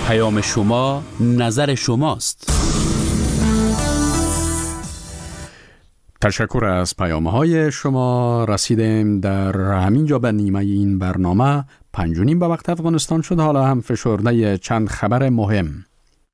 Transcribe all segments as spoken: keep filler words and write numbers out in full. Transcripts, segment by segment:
پیام شما نظر شماست. تشکر از پیام‌های شما. رسیدیم در همین جا به نیمه این برنامه. پنج و نیم به وقت افغانستان شد. حالا هم فشرده چند خبر مهم.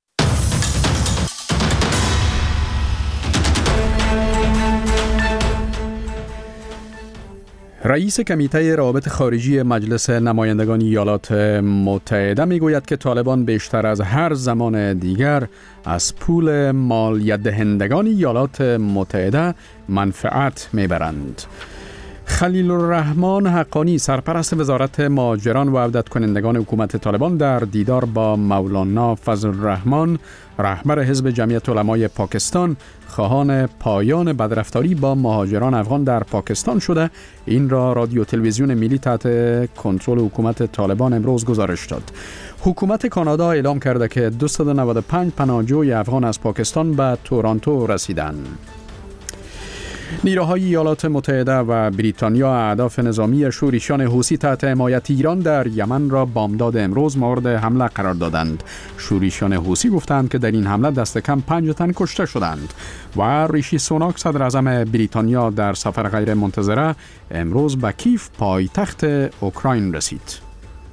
رئیس کمیته روابط خارجی مجلس نمایندگان ایالات متحده میگوید که طالبان بیشتر از هر زمان دیگر از پول مالیات دهندگان ایالات متحده منفعت میبرند. خلیل الرحمن حقانی سرپرست وزارت مهاجران و عودت کنندگان حکومت طالبان در دیدار با مولانا فضل الرحمن رهبر حزب جمعیت علمای پاکستان خواهان پایان بدرفتاری با مهاجران افغان در پاکستان شده این را رادیو تلویزیون ملی تحت کنترل حکومت طالبان امروز گزارش داد. حکومت کانادا اعلام کرده که دویست و نود و پنج پناهجوی افغان از پاکستان به تورنتو رسیدند. نیروهای ایالات متحده و بریتانیا اهداف نظامی شورشیان حوثی تحت حمایت ایران در یمن را بامداد امروز مورد حمله قرار دادند. شورشیان حوثی گفتند که در این حمله دست کم پنج تن کشته شدند و ریشی سوناک صدر اعظم بریتانیا در سفر غیر منتظره امروز به کیف پایتخت اوکراین رسید.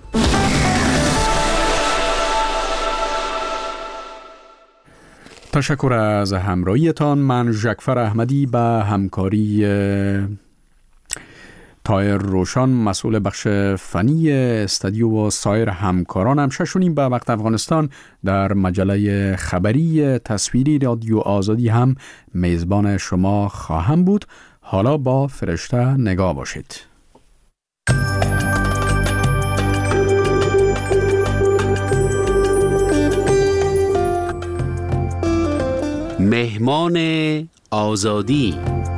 تشکر از همراهیتان. من ژکفر احمدی به همکاری طاهر روشن مسئول بخش فنی استودیو و سایر همکارانم ششونیم به وقت افغانستان در مجله خبری تصویری رادیو آزادی هم میزبان شما خواهم بود. حالا با فرشته نگاه باشید. مهمان آزادی.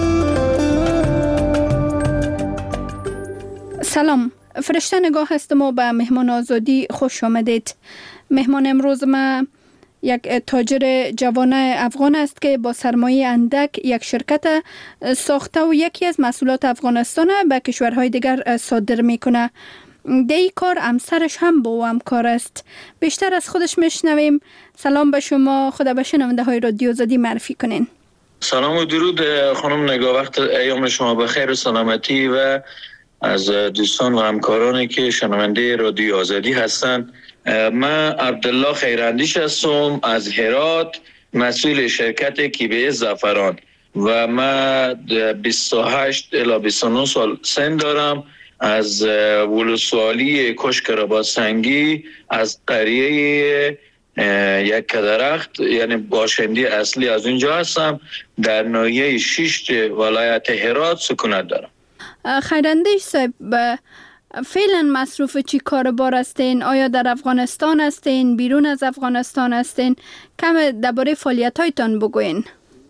سلام، فرشته نگاه هستم و به مهمان آزادی خوش آمدید. مهمان امروز ما یک تاجر جوان افغان است که با سرمایه اندک یک شرکت ساخته و یکی از محصولات افغانستان به کشورهای دیگر صادر میکنه. در این کار همسرش هم با او همکار است. بیشتر از خودش میشنویم. سلام به شما، خدا به شنونده های رادیو آزادی معرفی کنین. سلام و درود خانم نگاه، وقت ایام شما بخیر و سلامتی و از دوستان و همکارانی که شنونده رادیو آزادی هستند. من عبدالله خیراندیش هستم از هرات، مسئول شرکت کیبه زعفران و من بیست و هشت الی بیست و نه سال سن دارم. از ولسوالی کشک رباط سنگی از قریه یک کدرخت یعنی باشنده اصلی از اونجا هستم. در ناحیه شش ولایت هرات سکونت دارم. خیراندیش صاحب، فعلا مصروف چی کاربار هستین؟ آیا در افغانستان هستین؟ بیرون از افغانستان هستین؟ کم درباره فعالیت‌هایتان بگوین.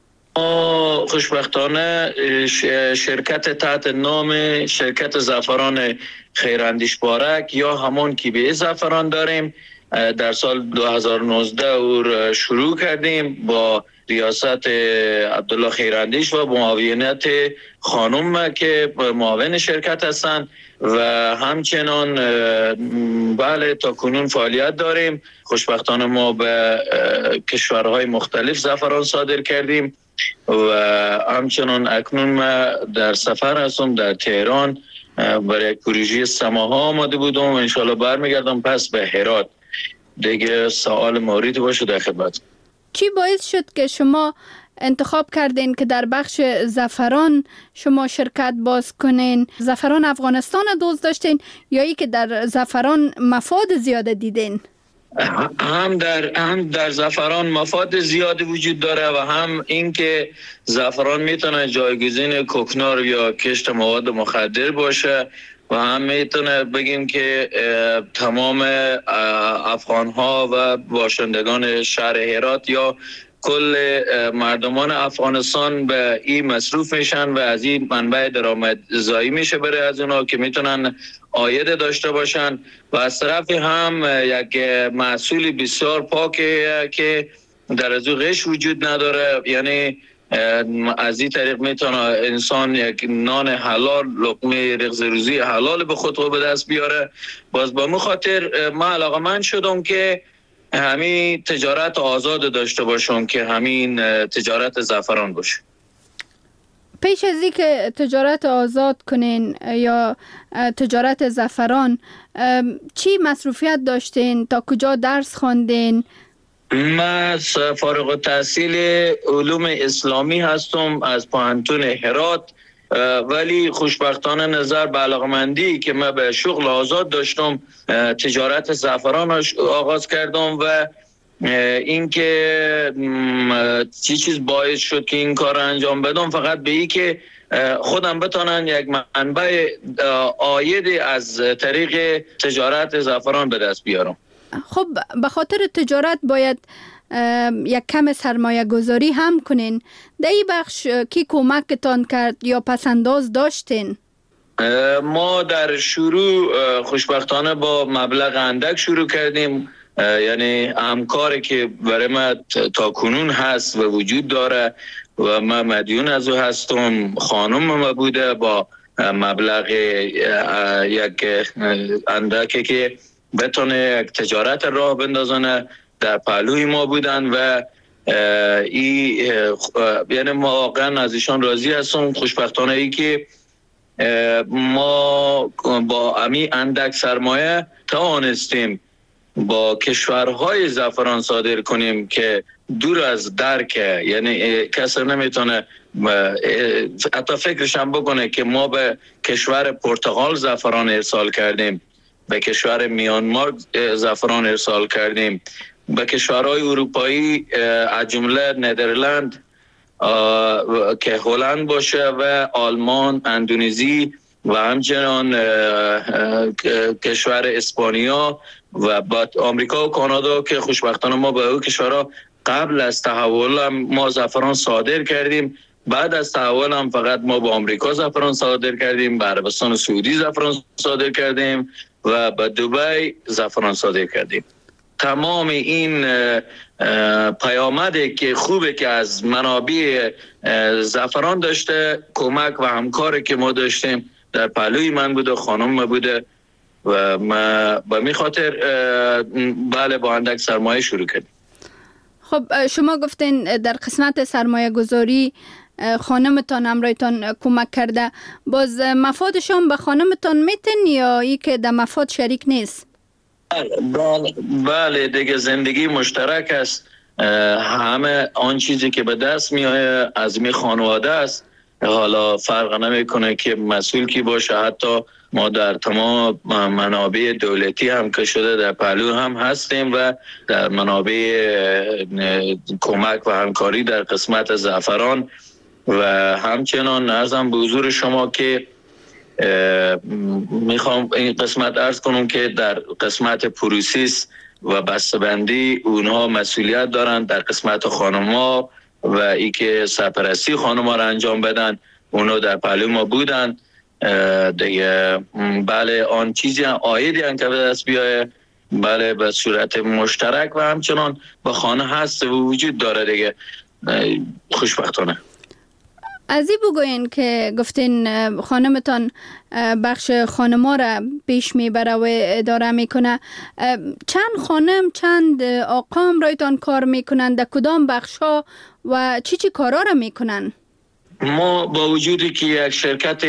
خوشبختانه شرکت تحت نام شرکت زعفران خیراندیش بارک یا همون کیبه زعفران داریم. در سال دو هزار و نوزده او شروع کردیم با ریاست عبدالله خیراندیش و معاونت خانم که معاون شرکت هستند و همچنان بله تا کنون فعالیت داریم. خوشبختانه ما به کشورهای مختلف زعفران صادر کردیم و همچنان اکنون ما در سفر هستم در تهران برای پروژه سماها آماده بودم و انشالله برمیگردم پس به هرات. دیگه سوال موردی باشه در خدمت. چی باعث شد که شما انتخاب کردین که در بخش زعفران شما شرکت باز کنین؟ زعفران افغانستان دوست داشتین یا ای که در زعفران مفاد زیاده دیدین؟ هم در هم در زعفران مفاد زیادی وجود داره و هم اینکه زعفران میتونه جایگزین کوکنار یا کشت مواد مخدر باشه و هم میتونه بگیم که تمام افغان ها و باشندگان شهر هرات یا کل مردمان افغانستان به این مصروف میشن و از این منبع درآمدزایی میشه برای از اونا که میتونن عاید داشته باشن و از طرف هم یک محصول بسیار پاکه که در از او غش وجود نداره. یعنی از این طریق میتونه انسان یک نان حلال، لقمه رغز روزی حلال به خود رو به دست بیاره. باز با مخاطر من علاقه من شدم که همین تجارت آزاد داشته باشم که همین تجارت زعفران باشه. پیش از این که تجارت آزاد کنین یا تجارت زعفران، چی مصروفیت داشتین؟ تا کجا درس خواندین؟ من فارغ التحصیل علوم اسلامی هستم از پوهنتون هرات، ولی خوشبختانه نظر به علاقمندی که من به شغل آزاد داشتم تجارت زعفران آغاز کردم و اینکه چی چیز باعث شد که این کار انجام بدم فقط به این که خودم بتونن یک منبع عاید از طریق تجارت زعفران به دست بیارم. خب به خاطر تجارت باید یک کم سرمایه گذاری هم کنین. در این بخش کی کمکتان کرد یا پسنداز داشتین؟ ما در شروع خوشبختانه با مبلغ اندک شروع کردیم، یعنی همکاری که برای ما تا کنون هست و وجود داره و من مدیون از او هستم، خانم ما بوده با مبلغ یک اندکی که بتونه یک تجارت راه بندازانه در پهلوی ما بودن و ای یعنی ما واقعا از ایشان راضی هستم. خوشبختانه ای که ما با امی اندک سرمایه توانستیم با کشورهای زعفران صادر کنیم که دور از درکه، یعنی کسی نمیتونه حتی فکرش هم بکنه که ما به کشور پرتغال زعفران ارسال کردیم، به کشور میانمار زعفران ارسال کردیم، به کشورهای اروپایی از جمله ندرلند که هلند باشه و آلمان، اندونزی و همچنان کشور اسپانیا و بعد آمریکا و کانادا که خوشبختانه ما به اون کشورها قبل از تحول هم ما زعفران صادر کردیم. بعد از تحول هم فقط ما با آمریکا زعفران صادر کردیم، به عربستان سعودی زعفران صادر کردیم و به دبی زعفران صادر کردیم. تمام این پیامده که خوبه که از منابع زعفران داشته، کمک و همکاری که ما داشتیم در پهلوی من بوده، خانم ما بوده و ما به می خاطر بله با اندک سرمایه شروع کردیم. خب شما گفتین در قسمت سرمایه گذاری خانمتان همراهتان کمک کرده، باز مفادشان به خانمتان میتن یا ای که در مفاد شریک نیست؟ بله بله دیگه زندگی مشترک است، همه آن چیزی که به دست میاد از می خانواده است، حالا فرق نمیکنه که مسئول کی باشه. حتی ما در تمام منابع دولتی هم که شده در پهلو هم هستیم و در منابع کمک و همکاری در قسمت زعفران و همچنان عرضم به حضور شما که میخوام این قسمت عرض کنم که در قسمت پروسیس و بسته‌بندی اونها مسئولیت دارن، در قسمت خانم‌ها و ای که سرپرستی خانم‌ها را انجام بدن اونها در پهلو ما بودن دیگه. بله آن چیزی عایدی هم که به دست بیایه بله به صورت مشترک و همچنان با خانه هست و وجود داره دیگه. خوشبختانه از این بگوین که گفتین خانمتان بخش خانما را پیش میبره و اداره میکنه، چند خانم چند آقا رایتان کار میکنن، در کدام بخش ها و چی چی کارا را میکنن؟ ما با وجودی که یک شرکت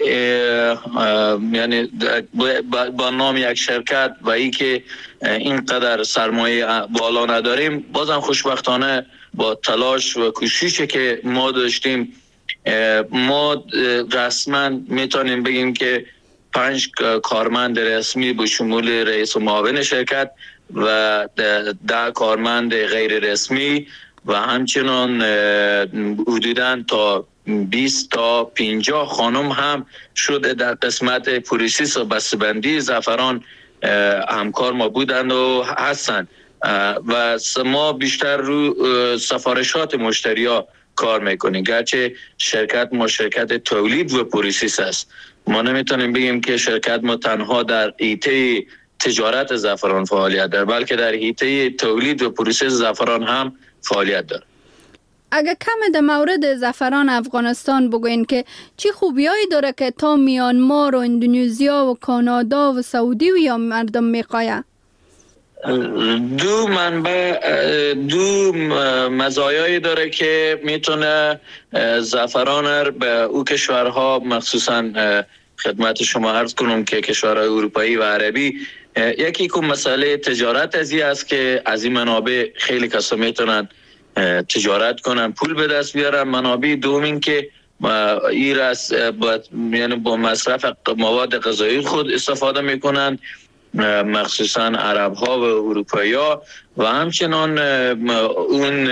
یعنی با نام یک شرکت و ای که اینقدر سرمایه بالا نداریم، بازم خوشبختانه با تلاش و کوششی که ما داشتیم ما رسما میتونیم بگیم که پنج کارمند رسمی به شمول رئیس و معاون شرکت و ده کارمند غیر رسمی و همچنان حدوداً تا بیست تا پنجاه خانم هم شده در قسمت پروسس و بسته‌بندی زعفران همکار ما بودند و هستند و ما بیشتر رو سفارشات مشتری‌ها کار میکنیم، گرچه شرکت ما شرکت تولید و پروسس است. ما نمیتونیم بگیم که شرکت ما تنها در حیطه تجارت زعفران فعالیت داره، بلکه در حیطه تولید و پروسس زعفران هم فعالیت داره. اگر کم در مورد زعفران افغانستان بگوین که چی خوبیایی داره که تا میانمار و اندونزیا و کانادا و سعودی و یا مردم میخواه؟ دو منبع دو مزایایی داره که میتونه زعفران رو به او کشورها، مخصوصا خدمت شما عرض کنم که کشورهای اروپایی و عربی، یکی که مسئله تجارت ازی است که از این منابع خیلی کسا میتونن تجارت کنن، پول به دست بیارن. منابع دوم که ایر از با یعنی با مصرف مواد غذایی خود استفاده میکنن، مخصوصا عرب ها و اروپایی ها، و همچنان اون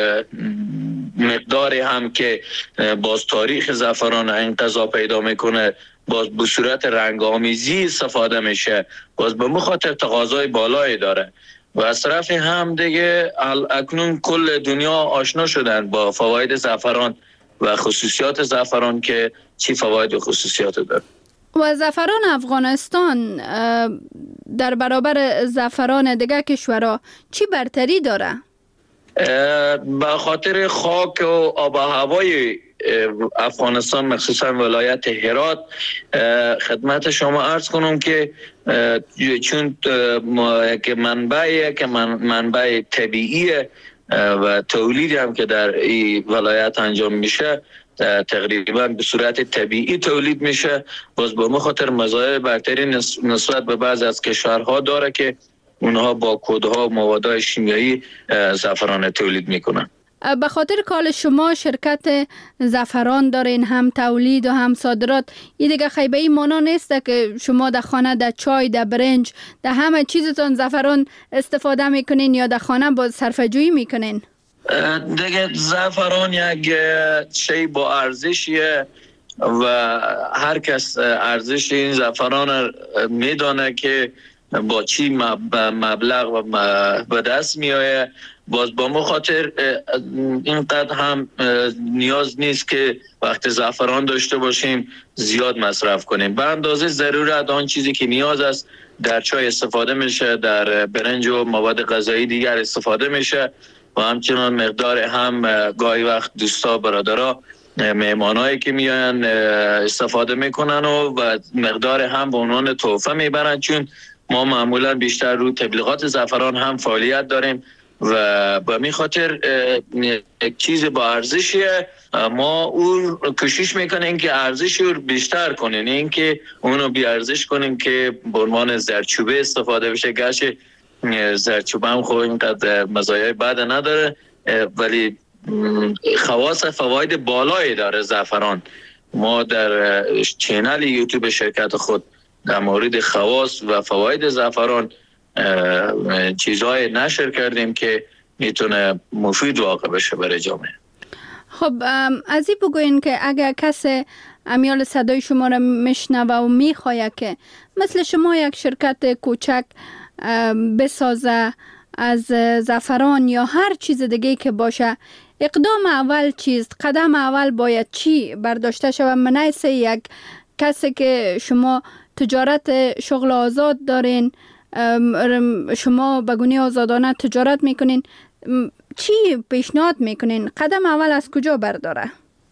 مقداری هم که باز تاریخ زعفران انقضا پیدا میکنه باز به صورت رنگ آمیزی استفاده میشه، باز به مخاطر تقاضای بالایی داره. و از طرف هم دیگه اکنون کل دنیا آشنا شدن با فواید زعفران و خصوصیات زعفران که چی فواید و خصوصیات داره. و زعفران افغانستان در برابر زعفران دیگر کشورها چی برتری داره؟ به خاطر خاک و آب و هوای افغانستان، مخصوصا ولایت هرات، خدمت شما عرض کنم که چون که منبعی که منبع طبیعیه و تولیدی هم که در این ولایت انجام میشه تقریبا به صورت طبیعی تولید میشه، باز به مخاطر مزایای برتری نسبت به بعض از کشورها داره که اونها با کودها و موادهای شیمیایی زعفران تولید میکنن. به خاطر کال شما شرکت زعفران دارین، هم تولید و هم صادرات، این دیگه خیبه ای مانا نیسته که شما در خانه در چای، در برنج، در همه چیزتون زعفران استفاده میکنین یا در خانه با صرفه‌جویی میکنین؟ دیگه زعفران یک شی با ارزشیه و هر کس ارزش این زعفران میدانه که با چی مبلغ و به دست میآید. باز با مخاطر اینقدر هم نیاز نیست که وقت زعفران داشته باشیم زیاد مصرف کنیم. به اندازه ضرورت آن چیزی که نیاز است در چای استفاده میشه، در برنج و مواد غذایی دیگر استفاده میشه، و همچنان مقدار هم گاهی وقت دوستا برادرها مهمانایی که میان استفاده میکنن و, و مقدار هم به عنوان تحفه میبرن، چون ما معمولا بیشتر رو تبلیغات زعفران هم فعالیت داریم و به می خاطر یک چیز با ارزشیه. ما اون کوشش میکنیم که ارزش رو بیشتر کنیم، این که اونو بی ارزش کنیم که به عنوان زردچوبه استفاده بشه. گرچه زردچوبه هم خب اینقدر مزایای بد نداره ولی خواص فواید بالایی داره زعفران. ما در چینل یوتیوب شرکت خود در مورد خواص و فواید زعفران چیزهای نشر کردیم که میتونه مفید واقع بشه برای جامعه. خب از این بگوین که اگر کسی امیال صدای شما را میشنوه و میخواه که مثل شما یک شرکت کوچک بسازه از زعفران یا هر چیز دیگه که باشه، اقدام اول چیست؟ قدم اول باید چی برداشته شود؟ منیسه یک کسی که شما تجارت شغل آزاد دارین، شما بگونی آزادانه تجارت میکنین، چی پیشنهاد میکنین؟ قدم اول از کجا برداره؟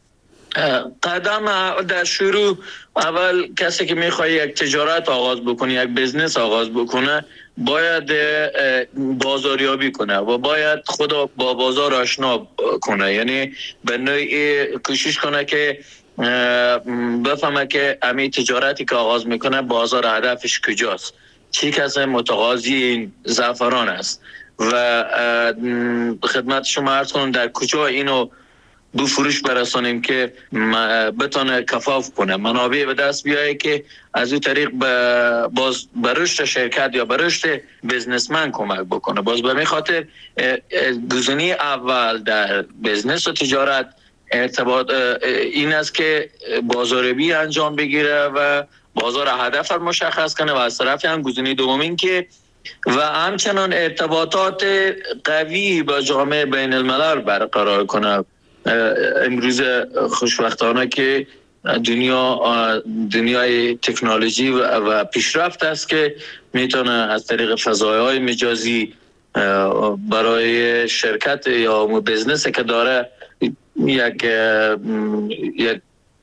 قدم در شروع اول کسی که میخواد یک تجارت آغاز بکنه، یک بزنس آغاز بکنه، باید بازاریابی کنه و باید خود با بازار آشنا کنه. یعنی به نوعی کوشش کنه که بفهمه که امی تجارتی که آغاز میکنه بازار هدفش کجاست، چی کسی متقاضی این زعفران است و خدمت شما عرض کنم در کجا اینو دو فروش برسانیم که بتونه کفاف کنه، منابع به دست بیایه که از این طریق باز برشت شرکت یا برشت بزنسمن کمک بکنه. باز به خاطر گزینه اول در بزنس و تجارت ارتباط این است که بازاریابی انجام بگیره و بازار هدف رو مشخص کنه، و از طرف هم گزینه دومین که و همچنان ارتباطات قوی با جامعه بین الملل برقرار کنه. امروز خوشبختانه که دنیا دنیای تکنولوژی و پیشرفت است که میتونه از طریق فضایهای مجازی برای شرکت یا بزنس که داره یک یک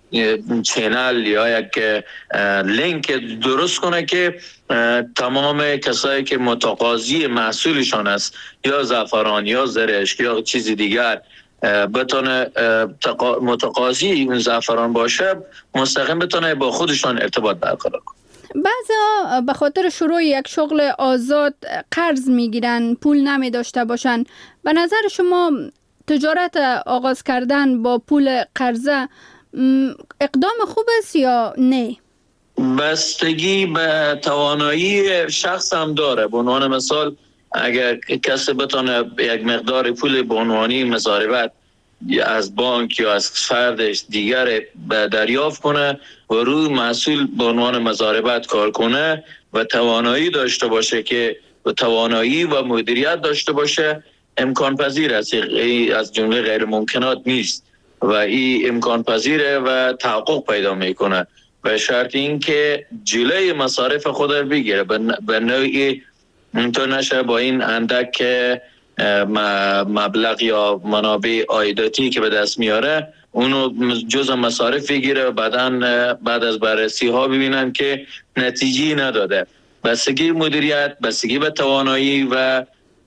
چینل یا یک لینک درست کنه که تمام کسایی که متقاضی محصولشان است یا زعفران یا زرشک یا چیزی دیگر بتونه متقاضی اون زعفران باشه، مستقیم بتونه با خودشان ارتباط برقرار کنه. بعضا به خاطر شروع یک شغل آزاد قرض میگیرن، پول نمی داشته باشن. به نظر شما تجارت آغاز کردن با پول قرضه اقدام خوب است یا نه؟ بستگی به توانایی شخص هم داره. به عنوان مثال اگر کسی بتونه یک مقدار پول به عنوانی مضاربت از بانک یا از فردش دیگر دریافت کنه و روی محصول به عنوان مضاربت کار کنه و توانایی داشته باشه که و توانایی و مدیریت داشته باشه، امکان پذیر است. این از جمله غیر ممکنات نیست و این امکان پذیره و تحقق پیدا میکنه به شرط این که جلوی مصارف خود رو بگیره، به نوعی اینطور نشه با این اندک مبلغ یا منابع عایداتی که به دست میاره اونو جزء مصارف بگیره و بعداً بعد از بررسی ها ببینن که نتیجه نداده. بستگی مدیریت، بستگی به توانایی و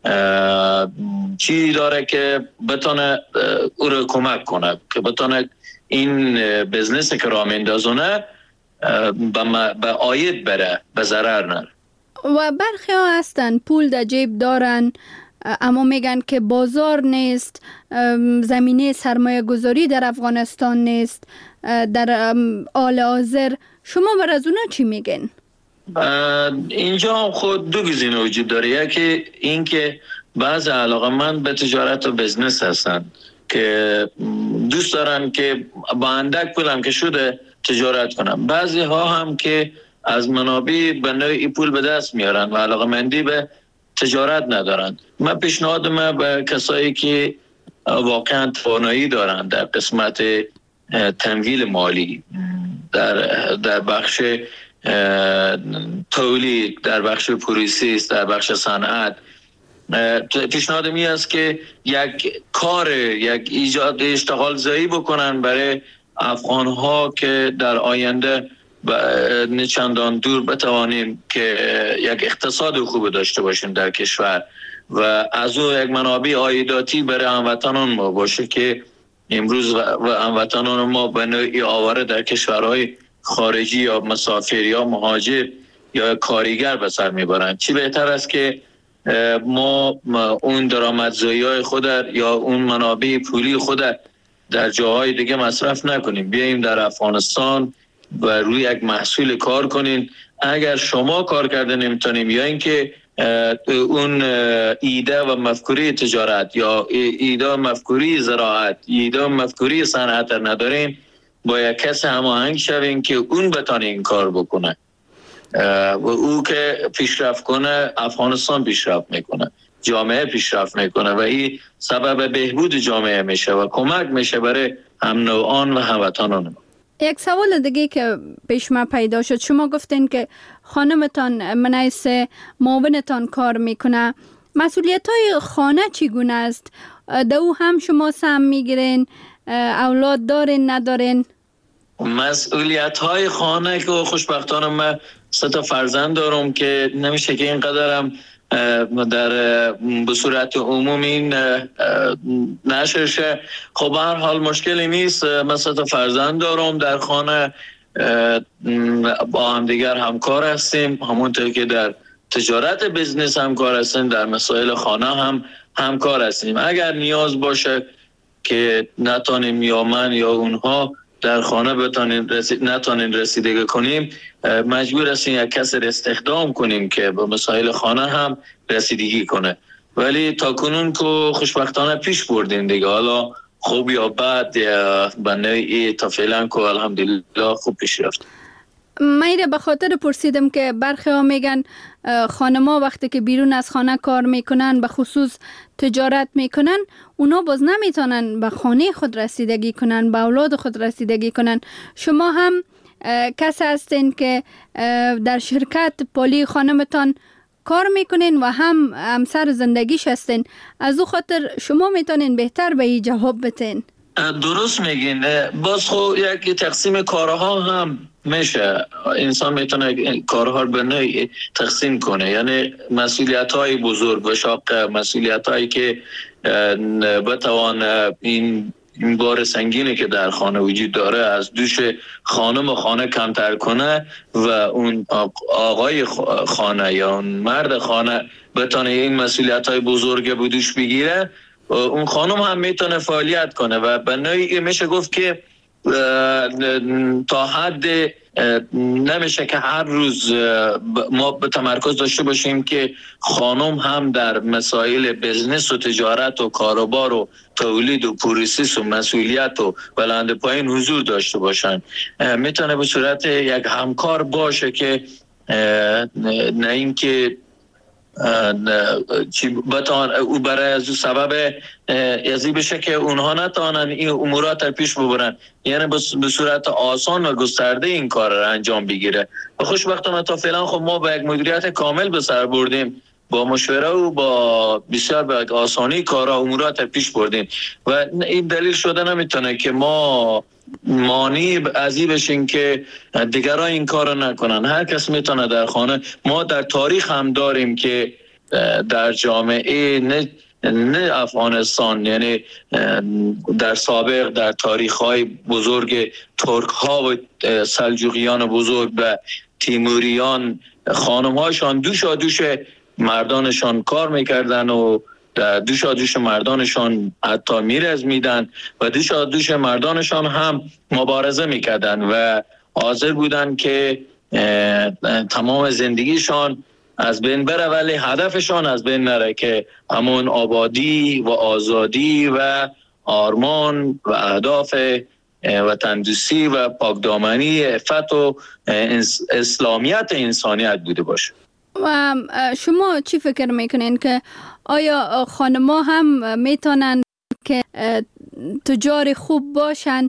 چی داره که بتونه او رو کمک کنه که بتونه این بزنس که راه میندازونه به عاید بره، به ضرر نره. و برخی ها هستن پول در جیب دارن اما میگن که بازار نیست، زمینه سرمایه گذاری در افغانستان نیست در حال حاضر. شما بر از اونا چی میگن؟ اینجا هم خود دو گزینه وجود داره. یکی این که بعض علاقه‌مند به تجارت و بزنس هستن که دوست دارن که با اندک پولم که شده تجارت کنن. بعضی ها هم که از منابع به نوعی پول به دست میارن و علاقه‌مندی به تجارت ندارن. من پیشنهادم به کسایی که واقعا توانایی دارن در قسمت تمویل مالی، در در بخش تولید، در بخش پروسس، در بخش صنعت، پیشنهادم این است که یک کار، یک ایجاد اشتغال زایی بکنن برای افغان ها که در آینده نه چندان دور بتوانیم که یک اقتصاد خوب داشته باشیم در کشور و از او یک منابع عایداتی برای هموطنان ما باشه که امروز و هموطنان ما به نوعی آواره در کشورهای خارجی یا مسافر یا مهاجر یا کارگر به سر میبرند. چی بهتر است که ما اون درآمدزایی خود یا اون منابع پولی خود در جاهای دیگه مصرف نکنیم، بیاییم در افغانستان و روی یک محصول کار کنین. اگر شما کار کرده نمیتونیم یا اینکه اون ایده و مفکوری تجارت یا ایده و مفکوری زراعت، ایده و مفکوری صنعت نداریم، با یک کس هماهنگ شویم که اون بتونه این کار بکنه و او که پیشرفت کنه افغانستان پیشرفت میکنه، جامعه پیشرفت میکنه و این سبب بهبود جامعه میشه و کمک میشه برای هم نوعان و هموطنان. یک سوال دیگه که پیش ما پیدا شد، شما گفتین که خانمتان منیس معاونتان کار میکنه. مسئولیت های خانه چگونه است؟ دو هم شما سهم میگیرین؟ اولاد دارین ندارین؟ مسئولیت های خانه که خوشبختانه من سه تا فرزند دارم که نمیشه که اینقدرم در به صورت عمومی نشر شه. خب هر حال مشکلی نیست. من سه تا فرزند دارم در خانه، با هم دیگر همکار هستیم، همونطور که در تجارت بزنس همکار هستیم، در مسائل خانه هم همکار هستیم. اگر نیاز باشه که نتانیم یا من یا اونها در خانه بتانیم رسید نتانیم رسیدگی کنیم، مجبور هستیم یک کس استخدام کنیم که به مسائل خانه هم رسیدگی کنه. ولی تا کنون که خوشبختانه پیش بردیم دیگه، حالا خوب یا بد به نوعی تا فعلا که الحمدلله خوب پیش رفت. من به خاطر پرسیدم که برخی ها میگن خانما وقتی که بیرون از خانه کار میکنن، به خصوص تجارت میکنن، اونا باز نمیتونن به خانه خود رسیدگی کنن، به اولاد خود رسیدگی کنن. شما هم کسی هستین که در شرکت پالی خانمتان کار میکنین و هم همسر زندگیش هستین، از او خاطر شما میتونین بهتر به این جواب بتین. درست میگین. باز خب یک تقسیم کارها هم میشه، انسان میتونه کارها رو به نوعی تقسیم کنه، یعنی مسئولیت های بزرگ و شاق، مسئولیت هایی که بتوان این این بار سنگینی که در خانه وجود داره از دوش خانم و خانه کمتر کنه و اون آقای خانه یا اون مرد خانه بتونه این مسئولیت های بزرگ به دوش بگیره، اون خانم هم میتونه فعالیت کنه و به نوعی میشه گفت که تا حد نمیشه که هر روز ما به تمرکز داشته باشیم که خانم هم در مسائل بزنس و تجارت و کاروبار و تولید و پروسس و مسئولیت و بلند پایین حضور داشته باشن. میتونه به صورت یک همکار باشه که نه اینکه چی بتان او برای از سبب یزی بشه که اونها نتوانن این امورات رو پیش ببرن، یعنی به صورت آسان و گسترده این کار رو انجام بگیره. و خوشبختانه تا فعلا خب ما با یک مدیریت کامل به سر بردیم، با مشوره و با بسیار به آسانی کارا امورات رو پیش بردیم و این دلیل شده نمیتونه که ما مانی ازی بشین که دیگران این کار نکنن. هر کس میتونه در خانه، ما در تاریخ هم داریم که در جامعه نه نه افغانستان، یعنی در سابق در تاریخ های بزرگ ترک ها و سلجوقیان بزرگ و تیموریان، خانم هاشان دوشا دوش مردانشان کار میکردن و دوشا دوش مردانشان حتی میرز میدن و دوشا دوش مردانشان هم مبارزه میکردن و حاضر بودن که تمام زندگیشان از بین بره ولی هدفشان از بین نره، که همون آبادی و آزادی و آرمان و اهداف وطندوستی و پاکدامنی عفت و اسلامیت انسانیت بوده باشه. و شما چی فکر میکنین که آیا خانم‌ها هم میتونن که تجار خوب باشن؟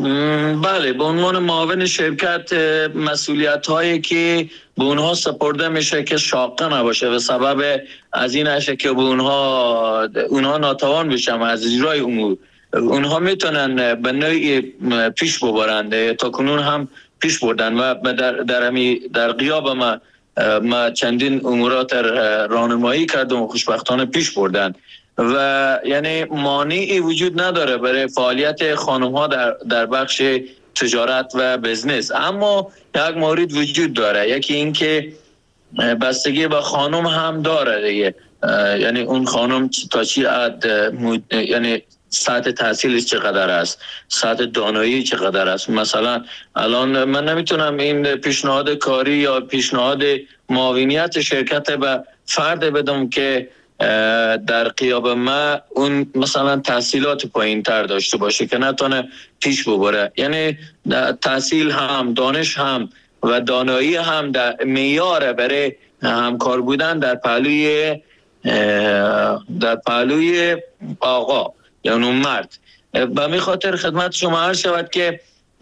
بله، به عنوان معاون شرکت مسئولیت هایی که به اونها سپرده میشه که شاقه نباشه و سبب از این هشه که به اونها اونها ناتوان بشن از اجرای امور، اونها میتونن به نوعی پیش ببرند، تا کنون هم پیش بردن و در در همی در غیاب ما ما چندین امورات راهنمایی کردم و خوشبختانه پیش بردن و یعنی مانعی وجود نداره برای فعالیت خانم ها در در بخش تجارت و بزنس. اما یک مورد وجود داره، یکی این که بستگی به خانم هم داره دیگه، یعنی اون خانم تا چی حد یعنی سطح تحصیلش چقدر است، سطح دانایی چقدر است. مثلا الان من نمیتونم این پیشنهاد کاری یا پیشنهاد معاونیت شرکت به فرد بدم که در قیاب ما اون مثلا تحصیلات پایین تر داشته باشه که نتونه پیش ببره. یعنی تحصیل هم، دانش هم و دانایی هم در معیار برای همکار بودن در پهلوی در پهلوی آقا یعنی اون مرد. به می خاطر خدمت شما عرض شود که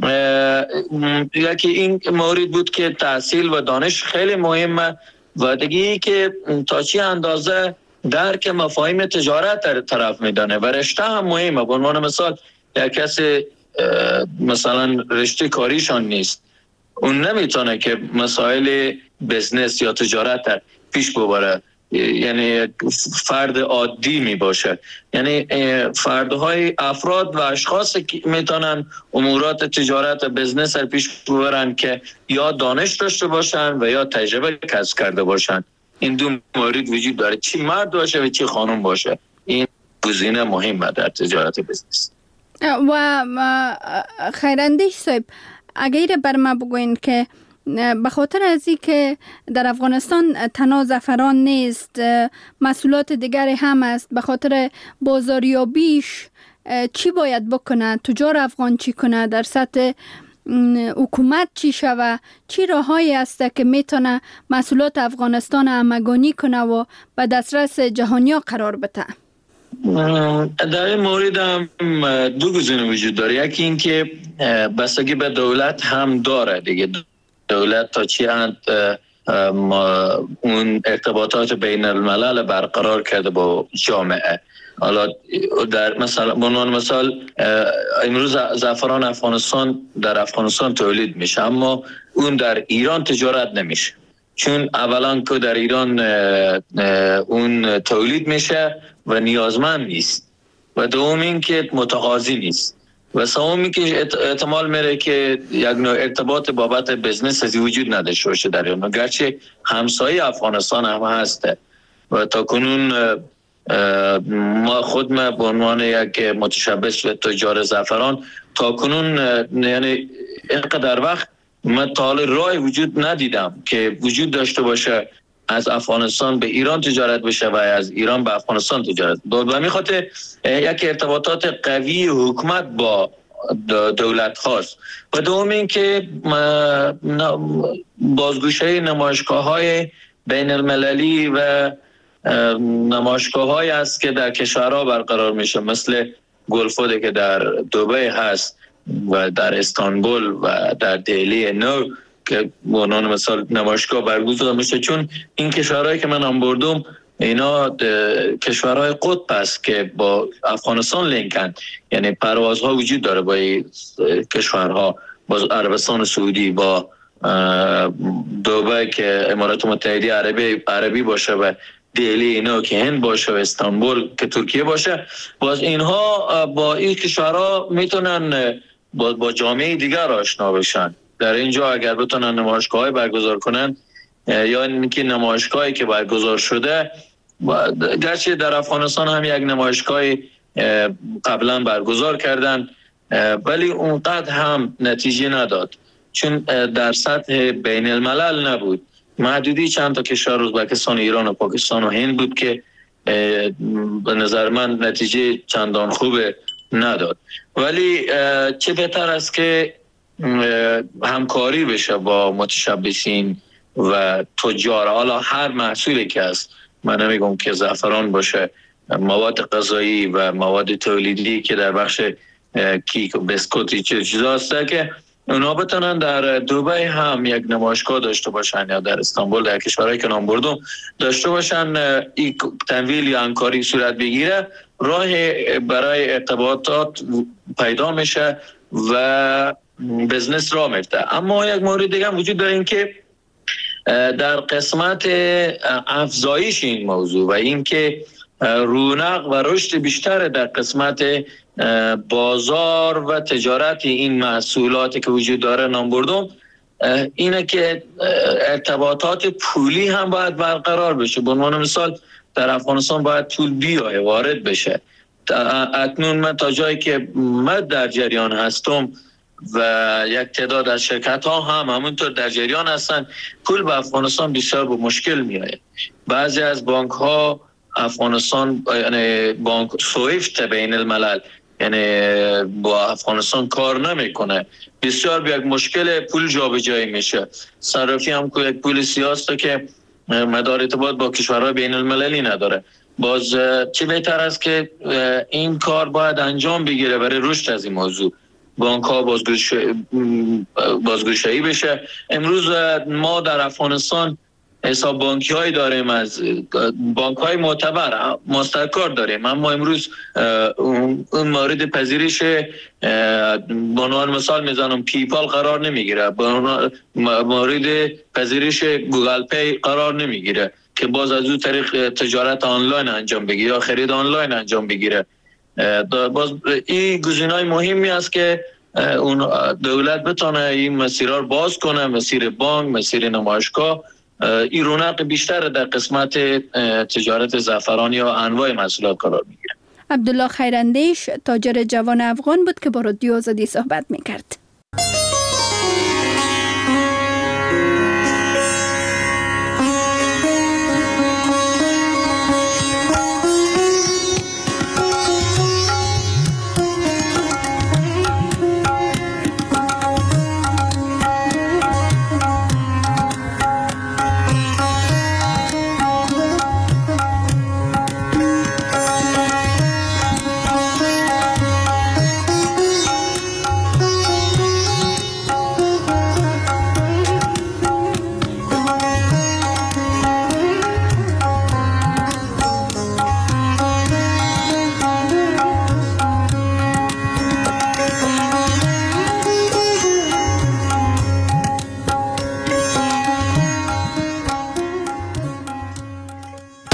یکی این مورد بود که تحصیل و دانش خیلی مهمه و دیگه که تا چی اندازه درک مفاهیم تجارت طرف میدانه و رشته هم مهمه. به عنوان مثال یک کسی مثلا رشته کاریشان نیست، اون نمیتونه که مسائل بزنس یا تجارت پیش ببره، یعنی فرد عادی می باشه. یعنی فردهای افراد و اشخاص که میتونن امورات تجارت و بزنس رو پیش ببرن که یا دانش داشته باشن و یا تجربه کسب کرده باشن. این دو مورد وجود داره، چی مرد باشه و چی خانم باشه. این گزینه مهمه در تجارت بزنس. و خیراندیش صاحب، اگر بر ما بگوین که به خاطر از این که در افغانستان تنها زعفران نیست، محصولات دیگری هم است، به خاطر بازاریابیش چی باید بکنه؟ تجار افغان چی کنه؟ در سطح حکومت چی شوه؟ چی راههایی است که میتونه محصولات افغانستان همگانی کنه و به دسترس جهانیا قرار بده؟ در این مورد هم دو گزینه وجود داره. یکی این که بستگی به دولت هم داره دیگه، دولت تا چی حد اون ارتباطات بین الملل برقرار کرده با جامعه حالا در مثلا به عنوان مثال امروز زعفران افغانستان در افغانستان تولید میشه، اما اون در ایران تجارت نمیشه، چون اولا که در ایران اون تولید میشه و نیازمند نیست، و دوم این که متقاضی نیست، و سوم این که احتمال میره که یک نوع ارتباط بابت بزنس از وجود نداشته باشه در ایران، گرچه همسایه افغانستان هم هسته و تا کنون ما خود ما به عنوان یک متشبث و تجار زعفران تا کنون یعنی اینقدر وقت من تا حال راه وجود ندیدم که وجود داشته باشه از افغانستان به ایران تجارت بشه و از ایران به افغانستان تجارت. به می خاطر یک ارتباطات قوی حکومت با دولت خاص و دوم این که بازگوشه نمایشگاه های بین المللی و نمایشگاه های است که در کشورها برقرار میشه، مثل گلفود که در دبی هست و در استانبول و در دهلی نو که به عنوان مثال نمایشگاه برگزار میشه، چون این کشورهایی که من هم بردم اینا کشورهای قطب است که با افغانستان لینکن، یعنی پروازها وجود داره با کشورها، با عربستان سعودی، با دبی که امارات متحده عربی عربی باشه و دهلی اینا که هند باشه و استانبول که ترکیه باشه. باز اینها با این کشورها میتونن با, با جامعه دیگر آشنا بشن. در اینجا اگر بتونن نمایشگاه‌های برگزار کنن یا اینکه نمایشگاهی که برگزار شده، گرچه در افغانستان هم یک نمایشگاهی قبلا برگزار کردن ولی اونقدر هم نتیجه نداد، چون در سطح بین الملل نبود، محدودی چند تا کشور ازبکستان، ایران و پاکستان و هند بود که به نظر من نتیجه چندان خوب نداد. ولی چه بهتر است که همکاری بشه با متشبثین و تجار، حالا هر محصولی که است، من نمیگم که زعفران باشه، مواد غذایی و مواد تولیدی که در بخش کیک و بسکوت چه چیزا هست که اونا بتونن در دبی هم یک نمایشگاه داشته باشن یا در استانبول، در کشورهایی که نام بردم داشته باشن، این تمویل یا همکاری صورت بگیره، راه برای ارتباطات پیدا میشه و بزنس را میفته. اما یک مورد دیگه هم وجود داره، این که در قسمت افزایش این موضوع و این که رونق و رشد بیشتر در قسمت بازار و تجارت این محصولات که وجود داره نام بردم، اینه که ارتباطات پولی هم باید برقرار بشه. به عنوان مثال در افغانستان باید پول بیایه، وارد بشه. اکنون من تا جایی که من در جریان هستم و یک تعداد از شرکت ها هم همونطور در جریان هستن، پول به افغانستان بسیار به مشکل میآید. بعضی از بانک ها افغانستان، یعنی بانک سویفت بین الملل، یعنی با افغانستان کار نمیکنه، بسیار به یک مشکل پول جابجایی میشه. صرافی هم که یک پول سیاسته که مدار ارتباط با کشورهای بین المللی نداره. باز چه بهتر است که این کار باید انجام بگیره برای رشد از این موضوع، بانک ها بازگشایی بشه. امروز ما در افغانستان حساب بانکی هایی داریم، از بانک های معتبر ماسترکارد داریم، اما امروز اون مورد پذیرش بنابراین مثال میزنم پیپال قرار نمیگیره، مورد پذیرش گوگل پی قرار نمیگیره که باز از اون طریق تجارت آنلاین انجام بگیره یا خرید آنلاین انجام بگیره. باز این گزینه‌های مهمی است که اون دولت بتونه این مسیرها رو باز کنه، مسیر بانک، مسیر نمایشگاه، این رونق بیشتر در قسمت تجارت زعفران یا انواع محصولات قرار میگیره. عبدالله خیراندیش تاجر جوان افغان بود که با رادیو آزادی صحبت میکرد.